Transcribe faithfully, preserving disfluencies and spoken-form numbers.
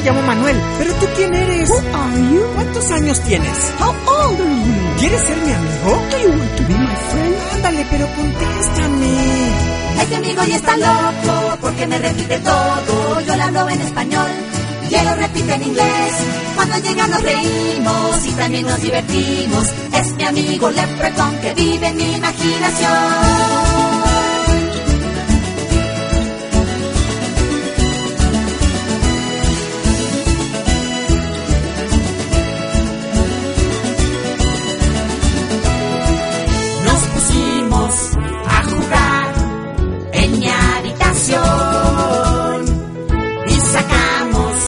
llamo Manuel. ¿Pero tú quién eres? Who are you? ¿Cuántos años tienes? How old are you? ¿Quieres ser mi amigo? Do you want to be my friend? Ándale, pero contéstame. Este amigo ya está loco porque me repite todo. Yo le hablo en español y él lo repite en inglés. Cuando llega nos reímos y también nos divertimos. Es mi amigo Leprechaun que vive en mi imaginación.